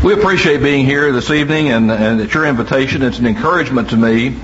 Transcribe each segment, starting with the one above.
We appreciate being here this evening, and at your invitation. It's an encouragement to me.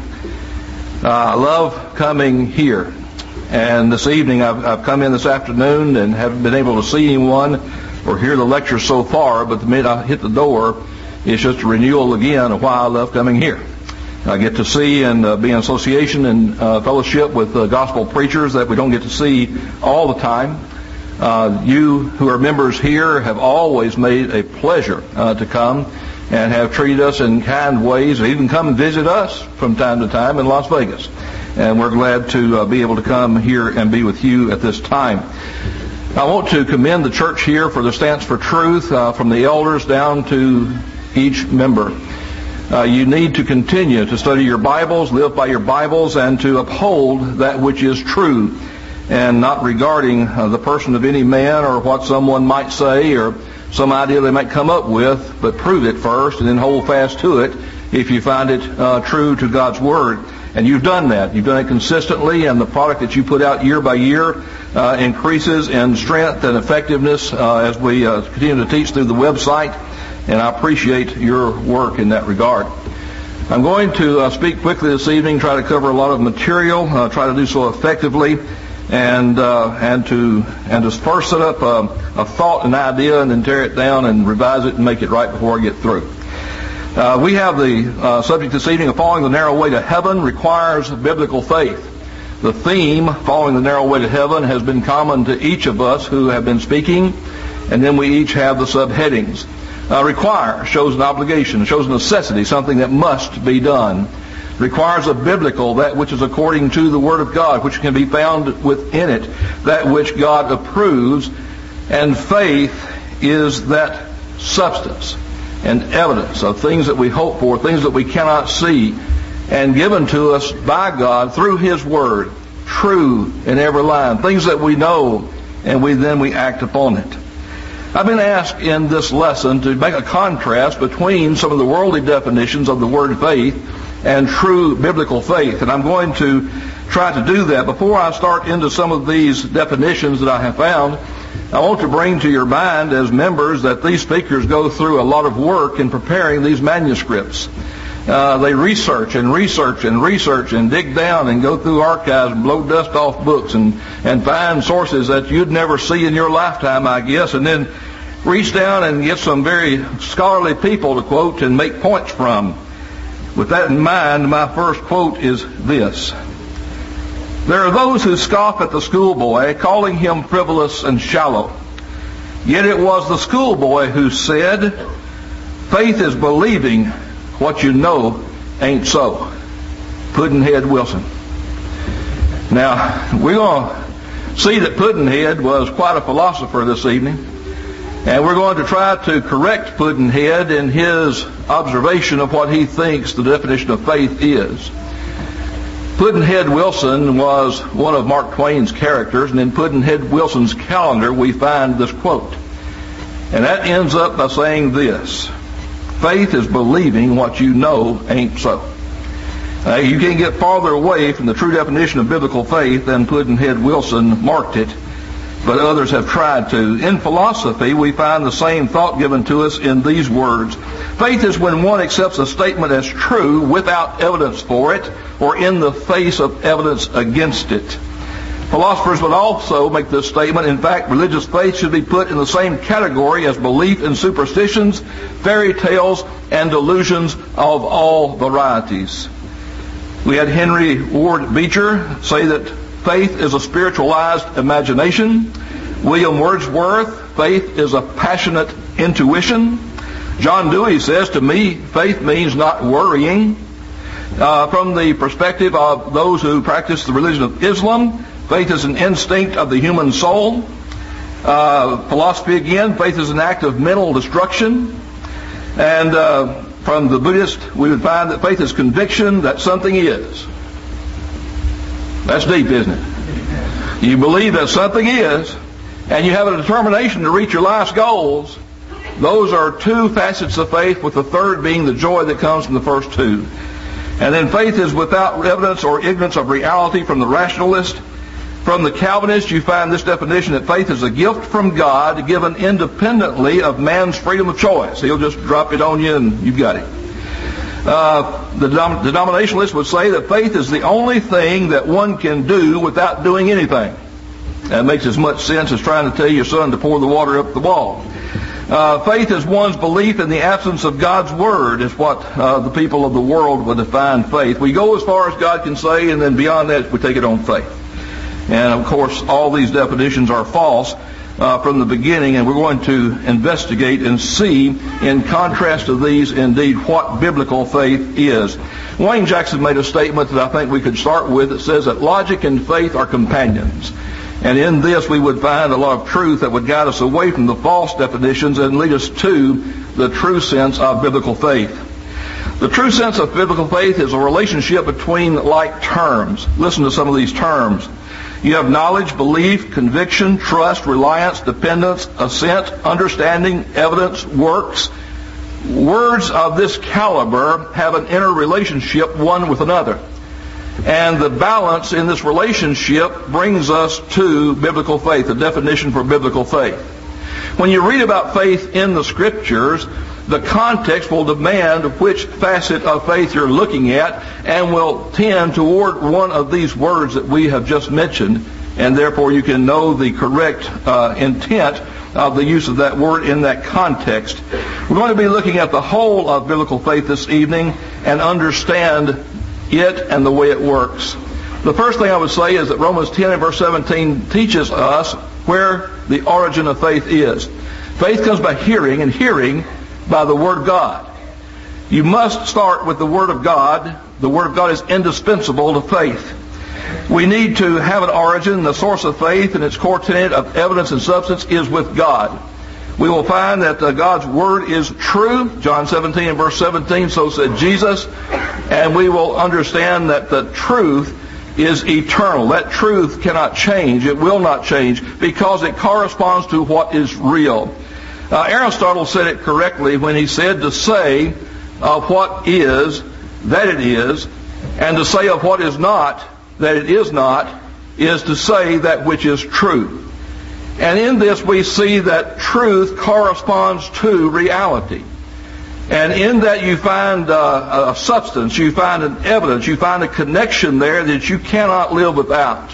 I love coming here. And this evening, I've come in this afternoon and haven't been able to see anyone or hear the lecture so far, but the minute I hit the door, it's just a renewal again of why I love coming here. I get to see and be in association and fellowship with gospel preachers that we don't get to see all the time. You who are members here have always made a pleasure to come and have treated us in kind ways, and even come and visit us from time to time in Las Vegas. And we're glad to be able to come here and be with you at this time. I want to commend the church here for the stance for truth, from the elders down to each member. You need to continue to study your Bibles, live by your Bibles, and to uphold that which is true, and not regarding the person of any man or what someone might say or some idea they might come up with, but prove it first and then hold fast to it if you find it true to God's Word. And you've done that. You've done it consistently, and the product that you put out year by year increases in strength and effectiveness as we continue to teach through the website, and I appreciate your work in that regard. I'm going to speak quickly this evening, try to cover a lot of material, try to do so effectively, and to first set up a thought, an idea, and then tear it down and revise it and make it right before I get through. We have the subject this evening of following the narrow way to heaven requires biblical faith. The theme, following the narrow way to heaven, has been common to each of us who have been speaking, and then we each have the subheadings. Require shows an obligation, shows a necessity, something that must be done. Requires a biblical, that which is according to the Word of God, which can be found within it, that which God approves. And faith is that substance and evidence of things that we hope for, things that we cannot see, and given to us by God through His Word, true in every line, things that we know, and we act upon it. I've been asked in this lesson to make a contrast between some of the worldly definitions of the word faith and true biblical faith. And I'm going to try to do that. Before I start into some of these definitions that I have found, I want to bring to your mind as members that these speakers go through a lot of work in preparing these manuscripts. They research and dig down and go through archives and blow dust off books and find sources that you'd never see in your lifetime, I guess, and then reach down and get some very scholarly people to quote and make points from. With that in mind, my first quote is this: "There are those who scoff at the schoolboy, calling him frivolous and shallow. Yet it was the schoolboy who said, 'Faith is believing what you know ain't so.'" Pudd'nhead Wilson. Now, we're going to see that Pudd'nhead was quite a philosopher this evening, and we're going to try to correct Pudd'nhead in his observation of what he thinks the definition of faith is. Pudd'nhead Wilson was one of Mark Twain's characters, and in Pudd'nhead Wilson's calendar we find this quote. And that ends up by saying this: "Faith is believing what you know ain't so." You can't get farther away from the true definition of biblical faith than Pudd'nhead Wilson marked it, but others have tried to. In philosophy, we find the same thought given to us in these words: faith is when one accepts a statement as true without evidence for it, or in the face of evidence against it. Philosophers would also make this statement: in fact, religious faith should be put in the same category as belief in superstitions, fairy tales, and delusions of all varieties. We had Henry Ward Beecher say that faith is a spiritualized imagination. William Wordsworth: faith is a passionate intuition. John Dewey says, "To me, faith means not worrying." From the perspective of those who practice the religion of Islam, faith is an instinct of the human soul. Philosophy again, faith is an act of mental destruction. And from the Buddhist, we would find that faith is conviction that something is. That's deep, isn't it? You believe that something is, and you have a determination to reach your life's goals. Those are two facets of faith, with the third being the joy that comes from the first two. And then faith is without evidence or ignorance of reality from the rationalist. From the Calvinists, you find this definition that faith is a gift from God given independently of man's freedom of choice. He'll just drop it on you and you've got it. The denominationalists would say that faith is the only thing that one can do without doing anything. That makes as much sense as trying to tell your son to pour the water up the wall. Faith is one's belief in the absence of God's Word, is what the people of the world would define faith. We go as far as God can say, and then beyond that, we take it on faith. And, of course, all these definitions are false from the beginning, and we're going to investigate and see, in contrast to these, indeed, what biblical faith is. Wayne Jackson made a statement that I think we could start with. It says that logic and faith are companions. And in this we would find a lot of truth that would guide us away from the false definitions and lead us to the true sense of biblical faith. The true sense of biblical faith is a relationship between like terms. Listen to some of these terms. You have knowledge, belief, conviction, trust, reliance, dependence, assent, understanding, evidence, works. Words of this caliber have an inner relationship one with another. And the balance in this relationship brings us to biblical faith, the definition for biblical faith. When you read about faith in the Scriptures, the context will demand which facet of faith you're looking at and will tend toward one of these words that we have just mentioned, and therefore you can know the correct intent of the use of that word in that context. We're going to be looking at the whole of biblical faith this evening and understand it and the way it works. The first thing I would say is that Romans 10 and verse 17 teaches us where the origin of faith is. Faith comes by hearing, and hearing by the Word of God. You must start with the Word of God. The Word of God is indispensable to faith. We need to have an origin. The source of faith and its core tenet of evidence and substance is with God. We will find that God's Word is true. John 17 and verse 17, so said Jesus. And we will understand that the truth is eternal. That truth cannot change. It will not change because it corresponds to what is real. Aristotle said it correctly when he said to say of what is that it is, and to say of what is not that it is not, is to say that which is true. And in this we see that truth corresponds to reality. And in that you find a substance, you find an evidence, you find a connection there that you cannot live without.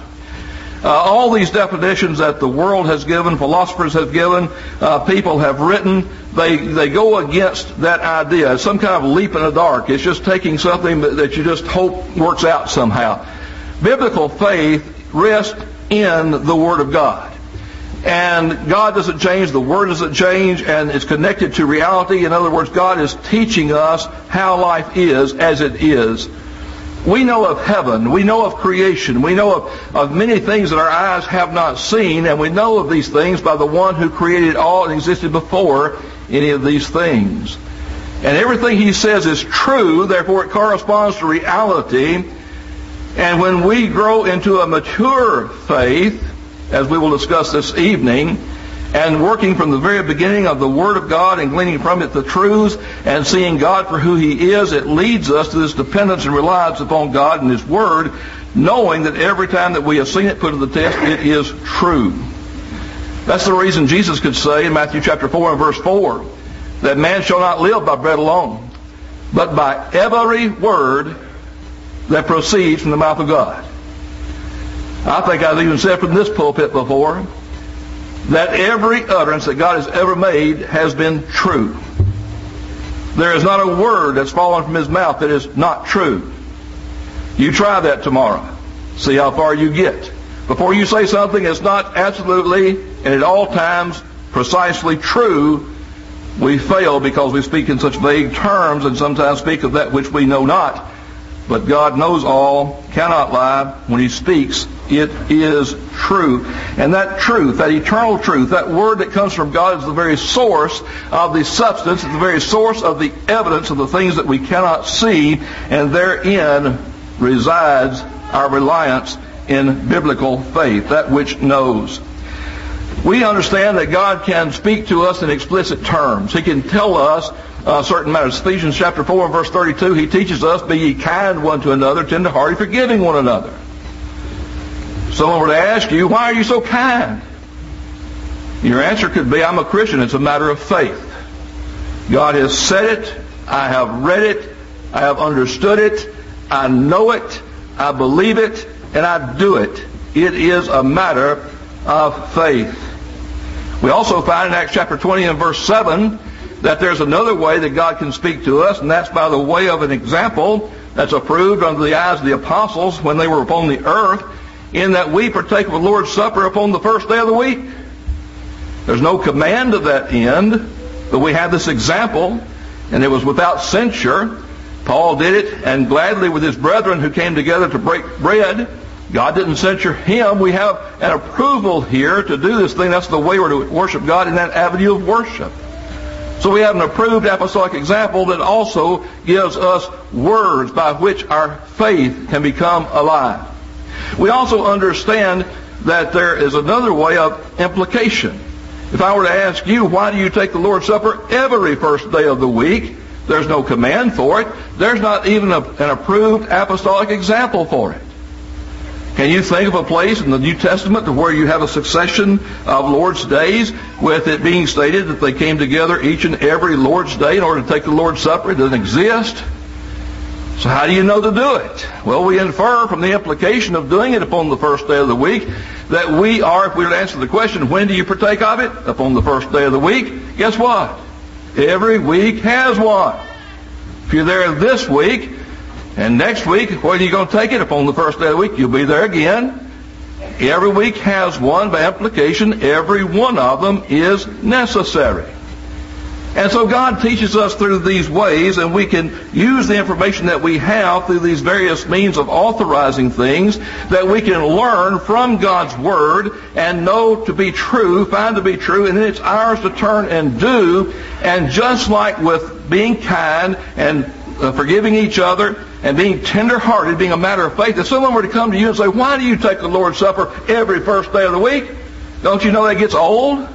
All these definitions that the world has given, philosophers have given, people have written, they go against that idea. It's some kind of leap in the dark. It's just taking something that you just hope works out somehow. Biblical faith rests in the Word of God. And God doesn't change, the Word doesn't change, and it's connected to reality. In other words, God is teaching us how life is as it is. We know of heaven, we know of creation, we know of many things that our eyes have not seen, and we know of these things by the one who created all and existed before any of these things. And everything He says is true, therefore it corresponds to reality. And when we grow into a mature faith, as we will discuss this evening, and working from the very beginning of the Word of God and gleaning from it the truths and seeing God for who He is, it leads us to this dependence and reliance upon God and His Word, knowing that every time that we have seen it put to the test, it is true. That's the reason Jesus could say in Matthew chapter 4 and verse 4 that man shall not live by bread alone, but by every word that proceeds from the mouth of God. I think I've even said from this pulpit before that every utterance that God has ever made has been true. There is not a word that's fallen from His mouth that is not true. You try that tomorrow. See how far you get. Before you say something that's not absolutely and at all times precisely true, we fail because we speak in such vague terms and sometimes speak of that which we know not. But God knows all, cannot lie. When He speaks, it is true. And that truth, that eternal truth, that Word that comes from God is the very source of the substance, it's the very source of the evidence of the things that we cannot see, and therein resides our reliance in biblical faith, that which knows. We understand that God can speak to us in explicit terms. He can tell us certain matters. Ephesians chapter 4 and verse 32, He teaches us, be ye kind one to another, tender-hearted, forgiving one another. someone were to ask you, why are you so kind? Your answer could be, I'm a Christian. It's a matter of faith. God has said it. I have read it. I have understood it. I know it. I believe it. And I do it. It is a matter of faith. We also find in Acts chapter 20 and verse 7 that there's another way that God can speak to us, and that's by the way of an example that's approved under the eyes of the apostles when they were upon the earth, in that we partake of the Lord's Supper upon the first day of the week. There's no command to that end, but we have this example, and it was without censure. Paul did it, and gladly with his brethren who came together to break bread. God didn't censure him. We have an approval here to do this thing. That's the way we're to worship God in that avenue of worship. So we have an approved apostolic example that also gives us words by which our faith can become alive. We also understand that there is another way of implication. If I were to ask you, why do you take the Lord's Supper every first day of the week? There's no command for it. There's not even an approved apostolic example for it. Can you think of a place in the New Testament where you have a succession of Lord's days with it being stated that they came together each and every Lord's day in order to take the Lord's Supper? It doesn't exist. So how do you know to do it? Well, we infer from the implication of doing it upon the first day of the week that we are, if we were to answer the question, when do you partake of it? Upon the first day of the week. Guess what? Every week has one. If you're there this week, and next week, when are you going to take it? Upon the first day of the week, you'll be there again. Every week has one. By implication, every one of them is necessary. And so God teaches us through these ways, and we can use the information that we have through these various means of authorizing things that we can learn from God's Word and know to be true, find to be true, and then it's ours to turn and do. And just like with being kind and forgiving each other and being tender-hearted, being a matter of faith, if someone were to come to you and say, why do you take the Lord's Supper every first day of the week? Don't you know that gets old?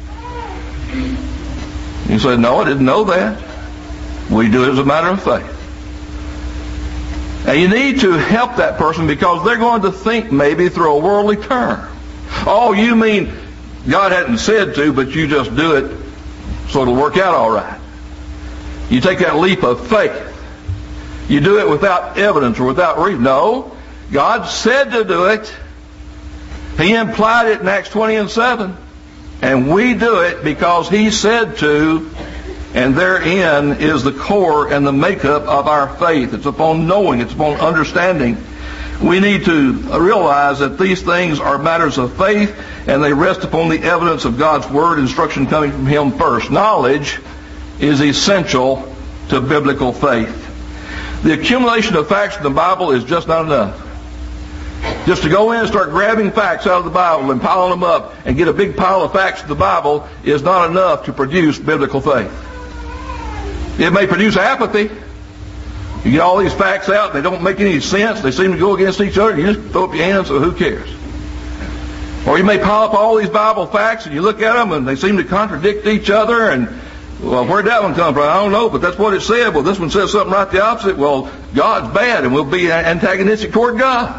You say, no, I didn't know that. We do it as a matter of faith. And you need to help that person because they're going to think maybe through a worldly term. Oh, you mean God hadn't said to, but you just do it so it'll work out all right. You take that leap of faith. You do it without evidence or without reason. No, God said to do it. He implied it in Acts 20 and 7. And we do it because He said to, and therein is the core and the makeup of our faith. It's upon knowing, it's upon understanding. We need to realize that these things are matters of faith, and they rest upon the evidence of God's Word, instruction coming from Him first. Knowledge is essential to biblical faith. The accumulation of facts in the Bible is just not enough. Just to go in and start grabbing facts out of the Bible and piling them up and get a big pile of facts in the Bible is not enough to produce biblical faith. It may produce apathy. You get all these facts out, they don't make any sense, they seem to go against each other, you just throw up your hands, so who cares? Or you may pile up all these Bible facts and you look at them and they seem to contradict each other, and well, where'd that one come from? I don't know, but that's what it said. Well, this one says something right the opposite. Well, God's bad and we'll be antagonistic toward God.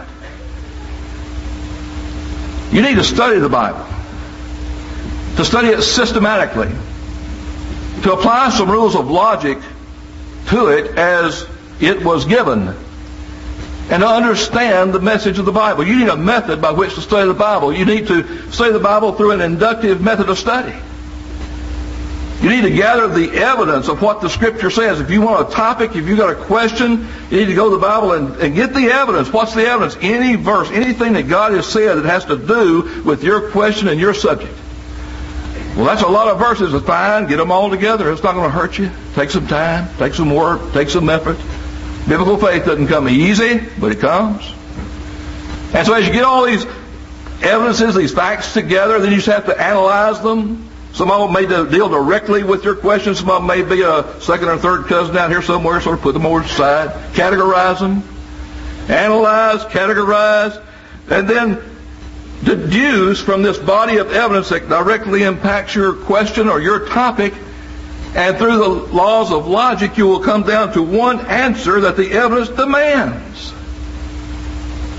You need to study the Bible, to study it systematically, to apply some rules of logic to it as it was given, and to understand the message of the Bible. You need a method by which to study the Bible. You need to study the Bible through an inductive method of study. You need to gather the evidence of what the Scripture says. If you want a topic, if you've got a question, you need to go to the Bible and get the evidence. What's the evidence? Any verse, anything that God has said that has to do with your question and your subject. Well, that's a lot of verses. It's fine. Get them all together. It's not going to hurt you. Take some time. Take some work. Take some effort. Biblical faith doesn't come easy, but it comes. And so as you get all these evidences, these facts together, then you just have to analyze them. Some of them may deal directly with your question. Some of them may be a second or third cousin down here somewhere, sort of put them over to the side. Categorize them. Analyze, categorize, and then deduce from this body of evidence that directly impacts your question or your topic, and through the laws of logic you will come down to one answer that the evidence demands.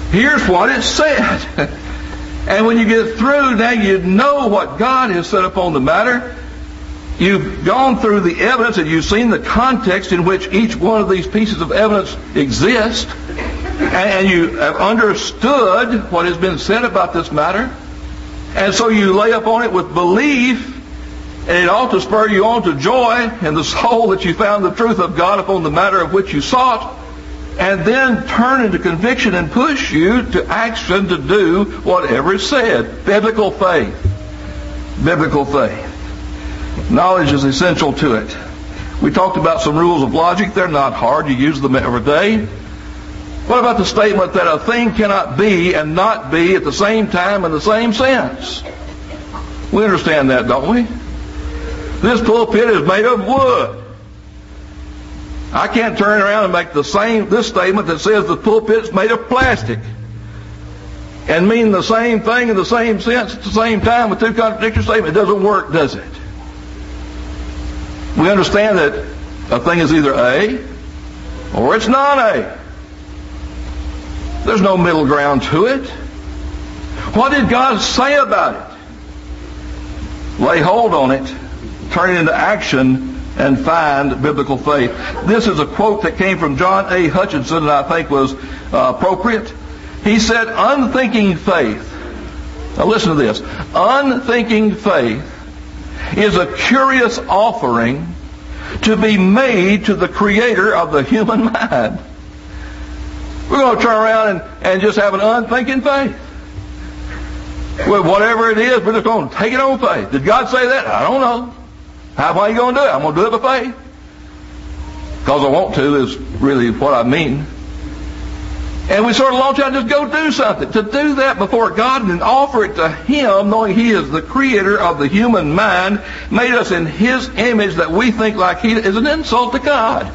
Here's what it said. And when you get through, now you know what God has said upon the matter. You've gone through the evidence and you've seen the context in which each one of these pieces of evidence exist. And you have understood what has been said about this matter. And so you lay upon it with belief, and it ought to spur you on to joy in the soul that you found the truth of God upon the matter of which you sought, and then turn into conviction and push you to action to do whatever is said. Biblical faith. Biblical faith. Knowledge is essential to it. We talked about some rules of logic. They're not hard. You use them every day. What about the statement that a thing cannot be and not be at the same time in the same sense? We understand that, don't we? This pulpit is made of wood. I can't turn around and make this statement that says the pulpit is made of plastic and mean the same thing in the same sense at the same time with two contradictory statements. It doesn't work, does it? We understand that a thing is either A or it's not A. There's no middle ground to it. What did God say about it? Lay hold on it, turn it into action, and find biblical faith. This is a quote that came from John A. Hutchinson that I think was appropriate. He said, unthinking faith, now listen to this, unthinking faith is a curious offering to be made to the Creator of the human mind. We're going to turn around and just have an unthinking faith. Well, whatever it is, we're just going to take it on faith. Did God say that? I don't know. How am I going to do it? I'm going to do it by faith. Because I want to is really what I mean. And we sort of launch out and just go do something. To do that before God and offer it to Him, knowing He is the Creator of the human mind, made us in His image that we think like He is an insult to God.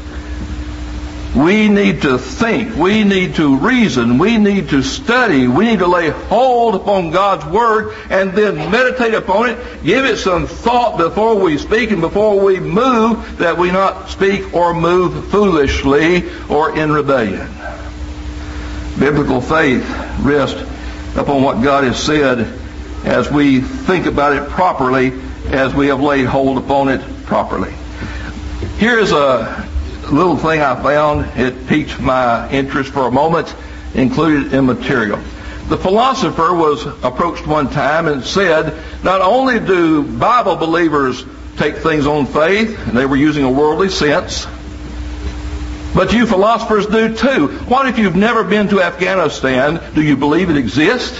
We need to think. We need to reason. We need to study. We need to lay hold upon God's Word and then meditate upon it. Give it some thought before we speak and before we move, that we not speak or move foolishly or in rebellion. Biblical faith rests upon what God has said as we think about it properly, as we have laid hold upon it properly. Here's a little thing I found. It piqued my interest for a moment, included in material. The philosopher was approached one time and said, not only do Bible believers take things on faith, and they were using a worldly sense, but you philosophers do too. What if you've never been to Afghanistan? Do you believe it exists?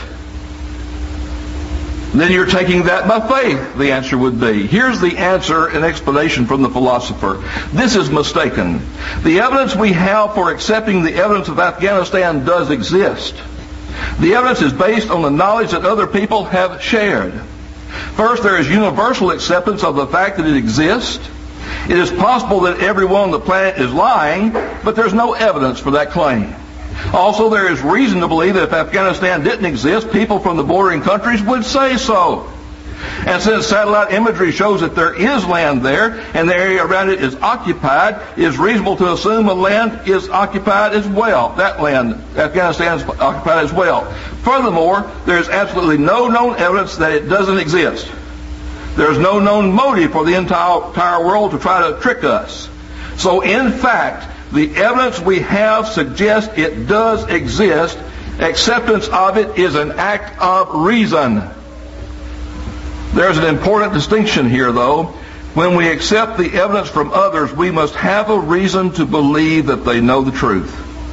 Then you're taking that by faith, the answer would be. Here's the answer and explanation from the philosopher. This is mistaken. The evidence we have for accepting the evidence of Afghanistan does exist. The evidence is based on the knowledge that other people have shared. First, there is universal acceptance of the fact that it exists. It is possible that everyone on the planet is lying, but there's no evidence for that claim. Also, there is reason to believe that if Afghanistan didn't exist, people from the bordering countries would say so. And since satellite imagery shows that there is land there, and the area around it is occupied, it is reasonable to assume the land is occupied as well. That land, Afghanistan, is occupied as well. Furthermore, there is absolutely no known evidence that it doesn't exist. There is no known motive for the entire world to try to trick us. So, in fact, the evidence we have suggests it does exist. Acceptance of it is an act of reason. There's an important distinction here, though. When we accept the evidence from others, we must have a reason to believe that they know the truth.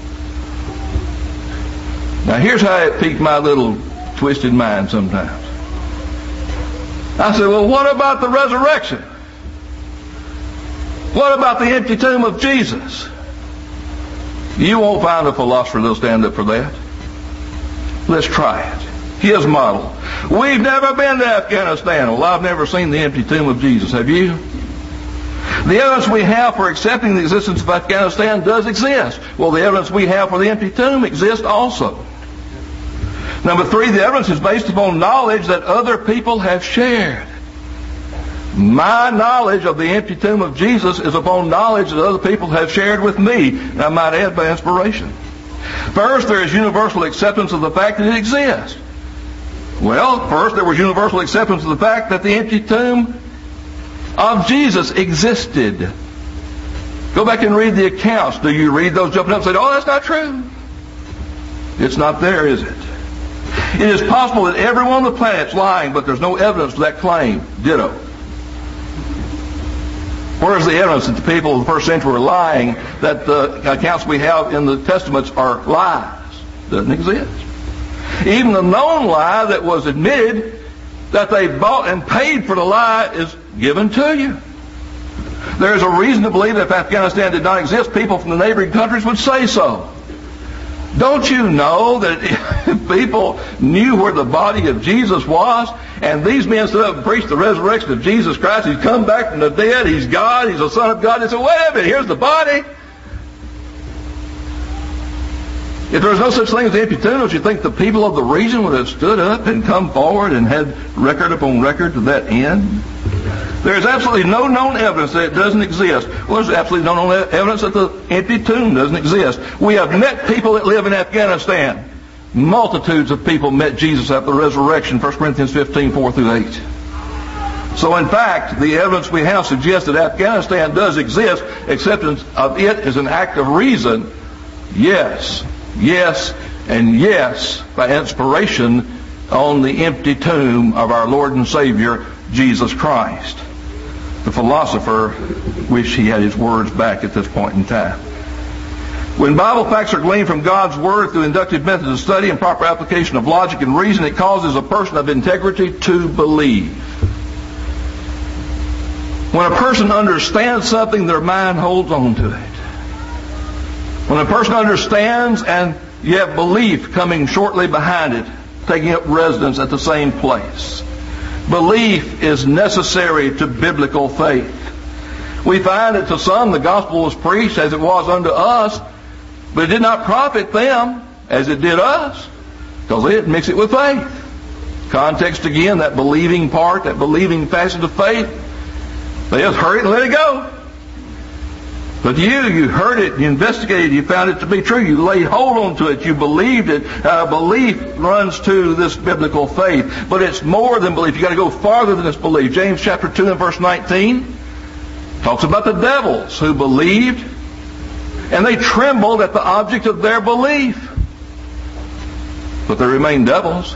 Now, here's how it piqued my little twisted mind sometimes. I said, well, what about the resurrection? What about the empty tomb of Jesus? You won't find a philosopher that'll stand up for that. Let's try it. His model. We've never been to Afghanistan. Well, I've never seen the empty tomb of Jesus. Have you? The evidence we have for accepting the existence of Afghanistan does exist. Well, the evidence we have for the empty tomb exists also. Number 3, the evidence is based upon knowledge that other people have shared. My knowledge of the empty tomb of Jesus is upon knowledge that other people have shared with me. And I might add, by inspiration. First, there is universal acceptance of the fact that it exists. Well, first there was universal acceptance of the fact that the empty tomb of Jesus existed. Go back and read the accounts. Do you read those jumping up and say, oh, that's not true? It's not there, is it? It is possible that everyone on the planet's lying, but there's no evidence for that claim. Ditto. Where's the evidence that the people of the first century were lying, that the accounts we have in the Testaments are lies? Doesn't exist. Even the known lie that was admitted, that they bought and paid for the lie, is given to you. There's a reason to believe that if Afghanistan did not exist, people from the neighboring countries would say so. Don't you know that if people knew where the body of Jesus was, and these men stood up and preached the resurrection of Jesus Christ, He's come back from the dead, He's God, He's the Son of God, they said, wait a minute, here's the body. If there was no such thing as the empty tomb, don't you think the people of the region would have stood up and come forward and had record upon record to that end? There is absolutely no known evidence that it doesn't exist. Well, there's absolutely no known evidence that the empty tomb doesn't exist. We have met people that live in Afghanistan. Multitudes of people met Jesus after the resurrection, 1 Corinthians 15, 4 through 8. So in fact, the evidence we have suggests that Afghanistan does exist. Acceptance of it is an act of reason. Yes, yes, and yes, by inspiration on the empty tomb of our Lord and Savior, Jesus Christ. The philosopher wished he had his words back at this point in time. When Bible facts are gleaned from God's Word through inductive methods of study and proper application of logic and reason, it causes a person of integrity to believe. When a person understands something, their mind holds on to it. When a person understands and you have belief coming shortly behind it, taking up residence at the same place. Belief is necessary to biblical faith. We find that to some the gospel was preached as it was unto us, but it did not profit them as it did us, because they didn't mix it with faith. Context again, that believing part, that believing facet of faith, they just heard it and let it go. But you heard it, you investigated, you found it to be true, you laid hold on to it, you believed it. Belief runs to this biblical faith. But it's more than belief. You've got to go farther than this belief. James chapter 2 and verse 19 talks about the devils who believed, and they trembled at the object of their belief. But they remain devils.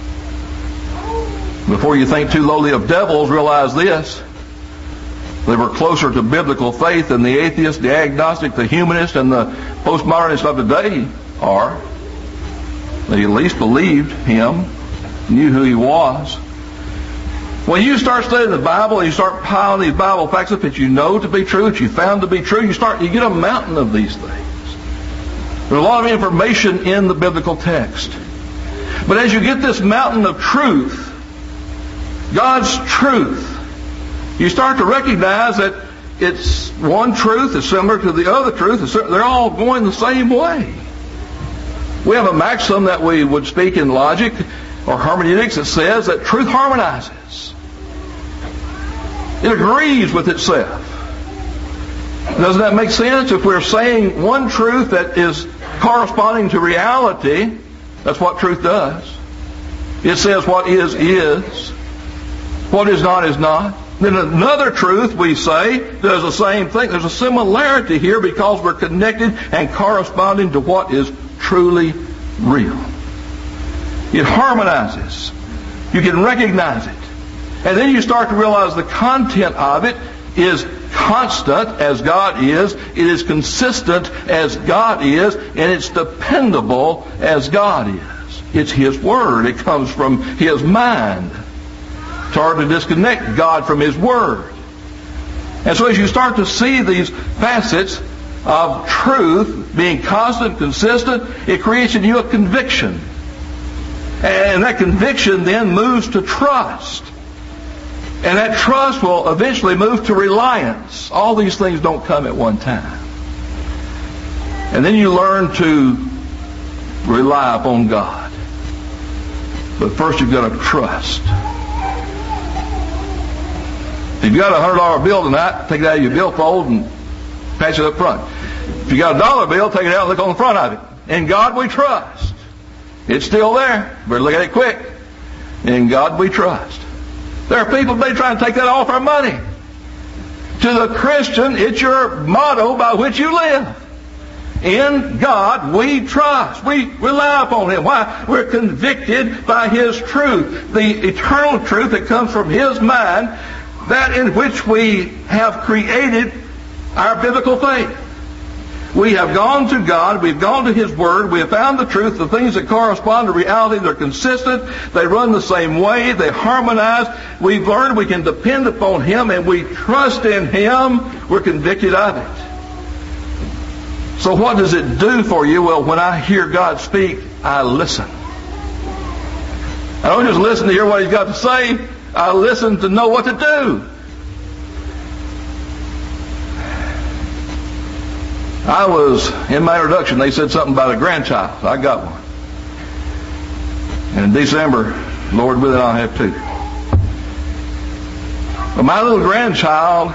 Before you think too lowly of devils, realize this. They were closer to biblical faith than the atheist, the agnostic, the humanist, and the postmodernist of today are. They at least believed Him, knew who He was. When you start studying the Bible and you start piling these Bible facts up that you know to be true, that you found to be true, you get a mountain of these things. There's a lot of information in the biblical text. But as you get this mountain of truth, God's truth, you start to recognize that it's one truth is similar to the other truth. They're all going the same way. We have a maxim that we would speak in logic or hermeneutics that says that truth harmonizes. It agrees with itself. Doesn't that make sense? If we're saying one truth that is corresponding to reality, that's what truth does. It says what is, what is not. Then another truth, we say, does the same thing. There's a similarity here because we're connected and corresponding to what is truly real. It harmonizes. You can recognize it. And then you start to realize the content of it is constant as God is, it is consistent as God is, and it's dependable as God is. It's His Word. It comes from His mind. It's hard to disconnect God from His Word. And so as you start to see these facets of truth being constant, consistent, it creates in you a conviction. And that conviction then moves to trust. And that trust will eventually move to reliance. All these things don't come at one time. And then you learn to rely upon God. But first you've got to trust. If you got a $100 bill tonight, take it out of your billfold and pass it up front. If you got a dollar bill, take it out and look on the front of it. In God we trust. It's still there. Better look at it quick. In God we trust. There are people today trying to take that off our money. To the Christian, it's your motto by which you live. In God we trust. We rely upon Him. Why? We're convicted by His truth. The eternal truth that comes from His mind, that in which we have created our biblical faith. We have gone to God, we've gone to His Word, we have found the truth, the things that correspond to reality, they're consistent, they run the same way, they harmonize. We've learned we can depend upon Him and we trust in Him. We're convicted of it. So what does it do for you? Well, when I hear God speak, I listen. I don't just listen to hear what He's got to say, I listen to know what to do. I was, in my introduction, they said something about a grandchild. I got one. And in December, Lord willing, I'll have two. But my little grandchild,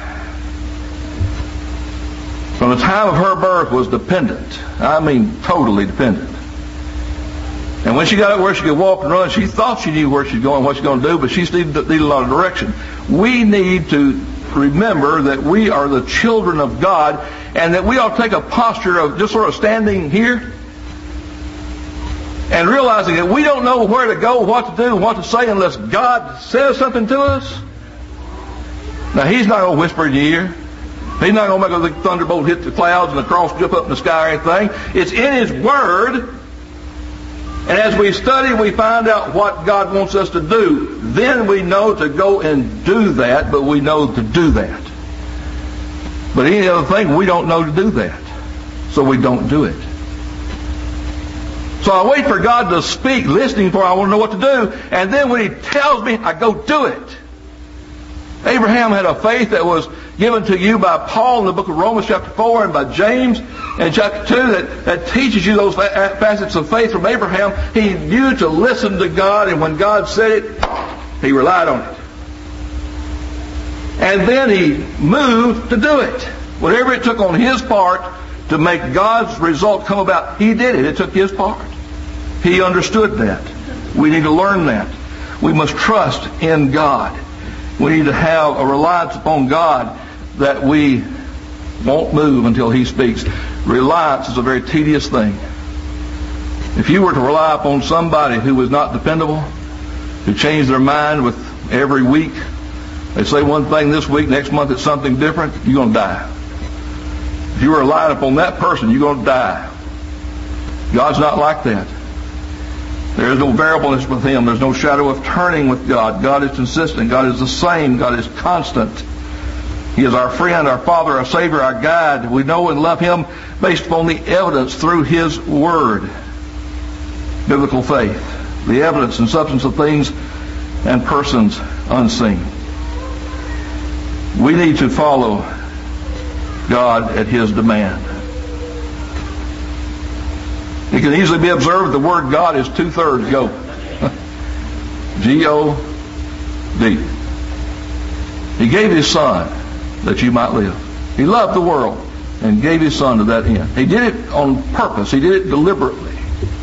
from the time of her birth, was dependent. I mean, totally dependent. And when she got up where she could walk and run, she thought she knew where she's going, what she's going to do, but she needed a lot of direction. We need to remember that we are the children of God, and that we ought to take a posture of just sort of standing here and realizing that we don't know where to go, what to do, and what to say unless God says something to us. Now, He's not going to whisper in your ear. He's not going to make a thunderbolt hit the clouds and the cross jump up in the sky or anything. It's in His Word. And as we study, we find out what God wants us to do. Then we know to go and do that, but we know to do that. But any other thing, we don't know to do that. So we don't do it. So I wait for God to speak, listening for I want to know what to do. And then when He tells me, I go do it. Abraham had a faith that was given to you by Paul in the book of Romans chapter 4 and by James in chapter 2 that teaches you those facets of faith from Abraham. He knew to listen to God, and when God said it, he relied on it. And then he moved to do it. Whatever it took on his part to make God's result come about, he did it. It took his part. He understood that. We need to learn that. We must trust in God. We need to have a reliance upon God that we won't move until He speaks. Reliance is a very tedious thing. If you were to rely upon somebody who was not dependable, who changed their mind with every week, they say one thing this week, next month it's something different, you're going to die. If you were relying upon that person, you're going to die. God's not like that. There is no variableness with Him. There's no shadow of turning with God. God is consistent. God is the same. God is constant. He is our friend, our Father, our Savior, our guide. We know and love Him based upon the evidence through His Word. Biblical faith. The evidence and substance of things and persons unseen. We need to follow God at His demand. It can easily be observed the word God is 2/3 go. G-O-D. He gave His Son that you might live. He loved the world and gave His Son to that end. He did it on purpose. He did it deliberately.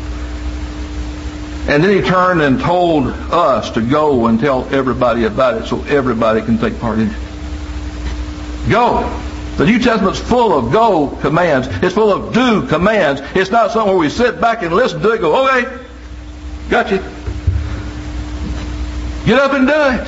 And then He turned and told us to go and tell everybody about it so everybody can take part in it. Go. The New Testament's full of go commands. It's full of do commands. It's not something where we sit back and listen to it and go, okay, got you. Get up and do it.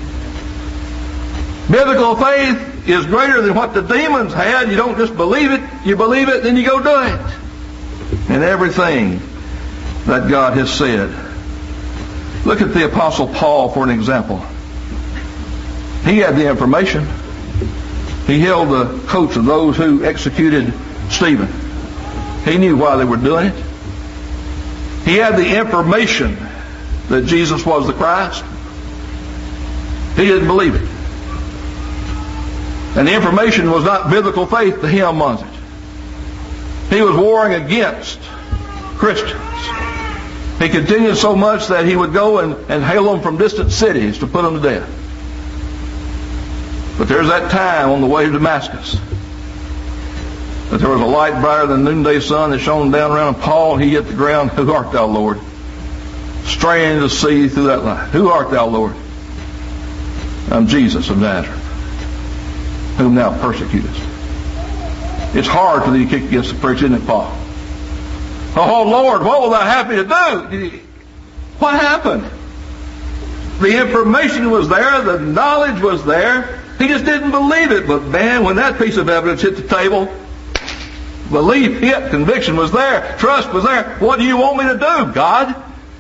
Biblical faith is greater than what the demons had. You don't just believe it, you believe it, then you go do it. And everything that God has said. Look at the Apostle Paul for an example. He had the information. He held the coats of those who executed Stephen. He knew why they were doing it. He had the information that Jesus was the Christ. He didn't believe it. And the information was not biblical faith to him, was it? He was warring against Christians. He continued so much that he would go and hail them from distant cities to put them to death. But there's that time on the way to Damascus that there was a light brighter than the noonday sun that shone down around Paul, and he hit the ground. Who art thou, Lord? Straining to see through that light. Who art thou, Lord? I'm Jesus of Nazareth, whom thou persecutest. It's hard for thee to kick against the pricks, isn't it, Paul? Oh, Lord, what will thou have me to do? What happened? The information was there. The knowledge was there. He just didn't believe it. But man, when that piece of evidence hit the table, belief hit, conviction was there, trust was there. What do you want me to do, God?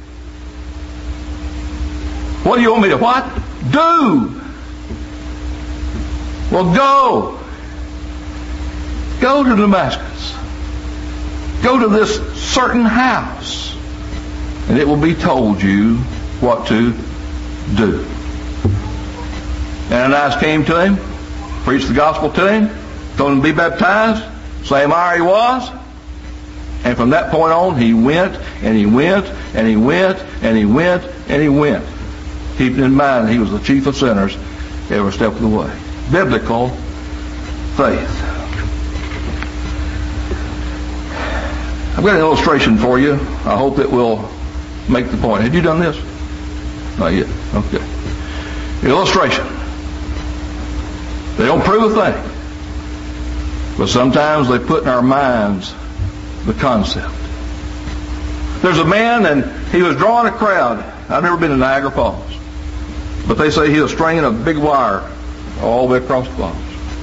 What do you want me to what? Do. Well, go. Go to Damascus. Go to this certain house, and it will be told you what to do. Ananias came to him, preached the gospel to him, told him to be baptized. Same hour he was. And from that point on, he went, and he went, and he went, and he went, and he went. Keeping in mind that he was the chief of sinners every step of the way. Biblical faith. I've got an illustration for you. I hope it will make the point. Have you done this? Not yet. Okay. Illustration. They don't prove a thing. But sometimes they put in our minds the concept. There's a man, and he was drawing a crowd. I've never been to Niagara Falls. But they say he was stringing a big wire all the way across the falls.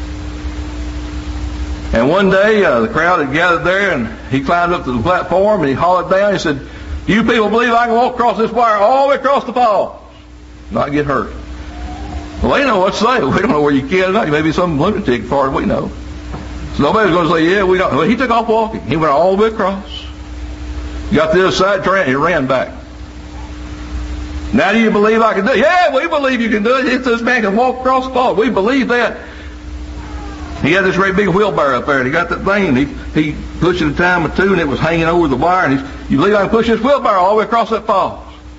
And one day, the crowd had gathered there, and he climbed up to the platform, and he hollered down. He said, "Do you people believe I can walk across this wire all the way across the falls, not get hurt?" Well, they know what to say. We don't know where you can or not. You may be some lunatic, as far as we know. So nobody's going to say, "Yeah, we don't." Well, he took off walking. He went all the way across. Got to the other side, turned, and he ran back. "Now do you believe I can do it?" "Yeah, we believe you can do it. If this man can walk across the falls, we believe that." He had this great big wheelbarrow up there, and he got that thing, and he pushed it a time or two, and it was hanging over the wire, and he said, "You believe I can push this wheelbarrow all the way across that falls?"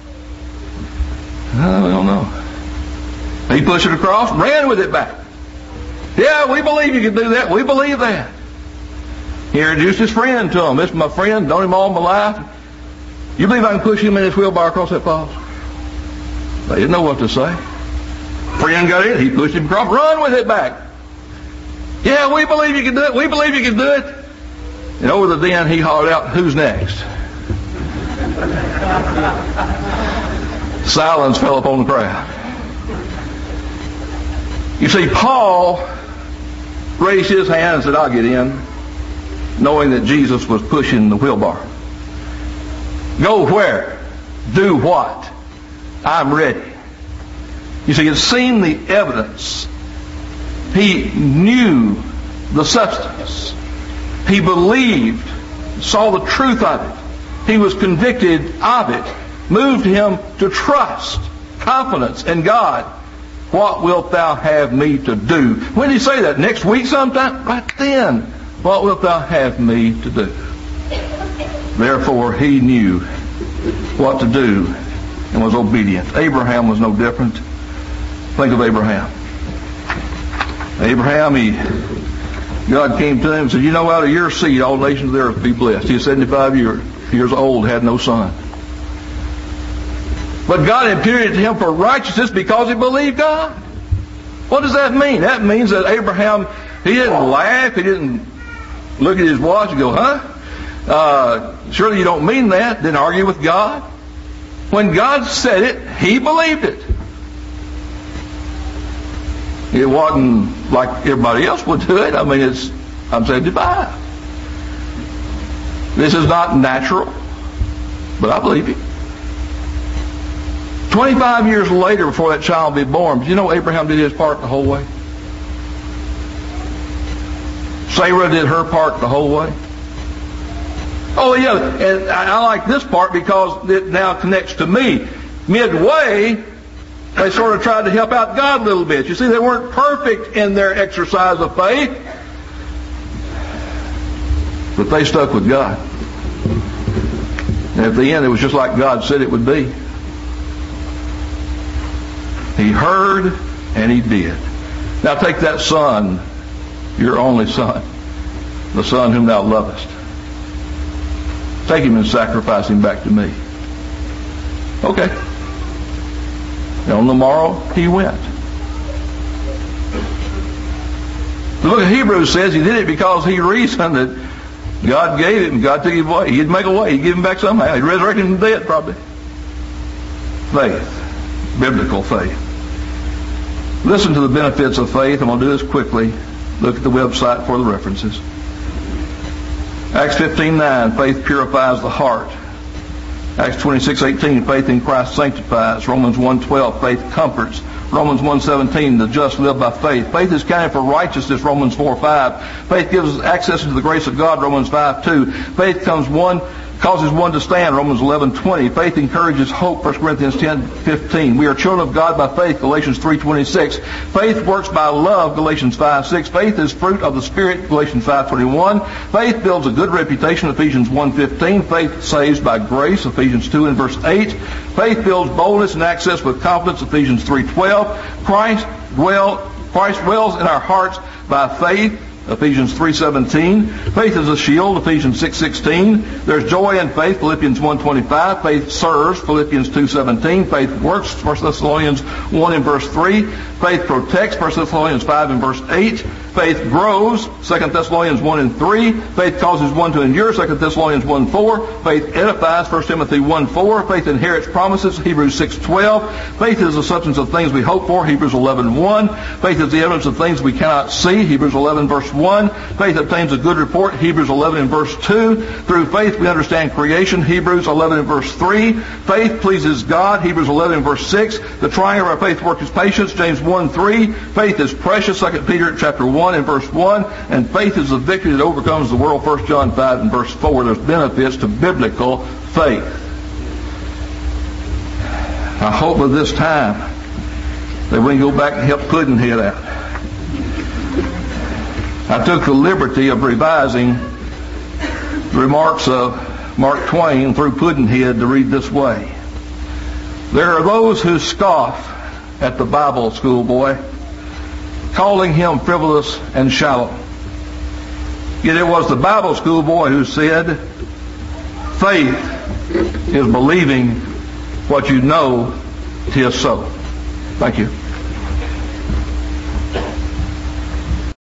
"I don't know." He pushed it across, ran with it back. "Yeah, we believe you can do that. We believe that." He introduced his friend to him. "This is my friend, known him all my life. You believe I can push him in this wheelbarrow across that falls?" They didn't know what to say. Friend got in, he pushed him across, run with it back. "Yeah, we believe you can do it. We believe you can do it." And over the den, he hollered out, "Who's next?" Silence fell upon the crowd. You see, Paul raised his hand and said, "I'll get in," knowing that Jesus was pushing the wheelbarrow. Go where? Do what? I'm ready. You see, he'd seen the evidence. He knew the substance. He believed, saw the truth of it. He was convicted of it. Moved him to trust, confidence in God. What wilt thou have me to do? When did he say that? Next week sometime? Right then. What wilt thou have me to do? Therefore, he knew what to do and was obedient. Abraham was no different. Think of Abraham. God came to him and said, "You know, out of your seed, all nations of the earth will be blessed." He was 75 years old, had no son. But God imputed to him for righteousness because he believed God. What does that mean? That means that Abraham, he didn't laugh, he didn't look at his watch and go, surely you don't mean that. Didn't argue with God. When God said it, he believed it. It wasn't like everybody else would do it. I mean, I'm 75. This is not natural, but I believe it. 25 years later, before that child be born, do you know Abraham did his part the whole way? Sarah did her part the whole way. Oh, yeah, and I like this part because it now connects to me. Midway, they sort of tried to help out God a little bit. You see, they weren't perfect in their exercise of faith, but they stuck with God. And at the end, it was just like God said it would be. He heard and he did. Now take that son, your only son, the Son whom thou lovest. Take him and sacrifice him back to me. Okay. And on the morrow, he went. The book of Hebrews says he did it because he reasoned that God gave it and God took him away. He'd make a way. He'd give him back somehow. He'd resurrect him from the dead, probably. Faith. Biblical faith. Listen to the benefits of faith. I'm going to do this quickly. Look at the website for the references. Acts 15:9, faith purifies the heart. Acts 26:18, faith in Christ sanctifies. Romans 1:12, faith comforts. Romans 1:17, the just live by faith. Faith is counted for righteousness, Romans 4:5. Faith gives access to the grace of God, Romans 5:2. Faith causes one to stand, Romans 11:20. Faith encourages hope, 1 Corinthians 10:15. We are children of God by faith, Galatians 3:26. Faith works by love, Galatians 5:6. Faith is fruit of the Spirit, Galatians 5:21. Faith builds a good reputation, Ephesians 1:15. Faith saves by grace, Ephesians 2 and verse 8. Faith builds boldness and access with confidence, Ephesians 3:12. Christ dwells in our hearts by faith, Ephesians 3:17. Faith is a shield, Ephesians 6:16. There's joy in faith, Philippians 1:25. Faith serves, Philippians 2:17. Faith works, 1 Thessalonians 1 and verse 3. Faith protects, 1 Thessalonians 5 and verse 8. Faith grows, 2 Thessalonians 1 and 3. Faith causes one to endure, 2 Thessalonians 1:4. Faith edifies, 1 Timothy 1:4. Faith inherits promises, Hebrews 6:12. Faith is the substance of things we hope for, Hebrews 11:1. Faith is the evidence of things we cannot see, Hebrews 11 verse 1. Faith obtains a good report, Hebrews 11 and verse 2. Through faith we understand creation, Hebrews 11 and verse 3. Faith pleases God, Hebrews 11 and verse 6. The trying of our faith work is patience, James 1:3. Faith is precious, 2 Peter chapter 1 and verse 1. And faith is the victory that overcomes the world, 1 John 5 and verse 4. There's benefits to biblical faith. I hope with this time that we can go back and help Pudd'nhead out. I took the liberty of revising the remarks of Mark Twain through Pudd'nhead to read this way. There are those who scoff at the Bible schoolboy, calling him frivolous and shallow. Yet it was the Bible schoolboy who said, faith is believing what you know 'tis so. Thank you.